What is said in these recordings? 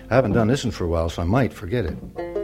I haven't done this in for a while, so I might forget it.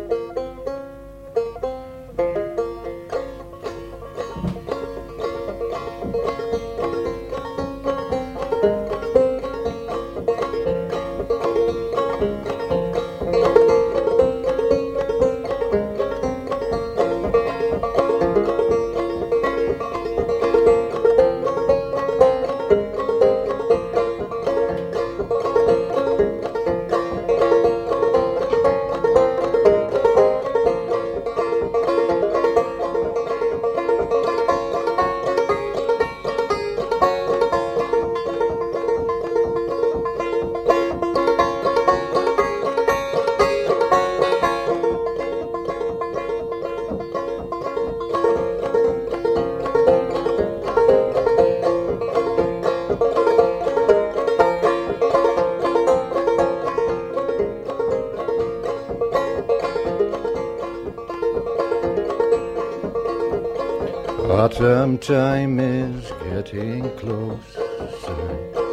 Autumn time is getting closer.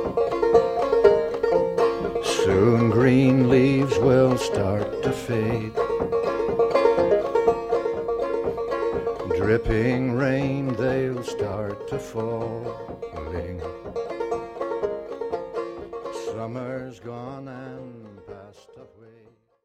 Soon green leaves will start to fade. Dripping rain, they'll start to falling. Summer's gone and passed away.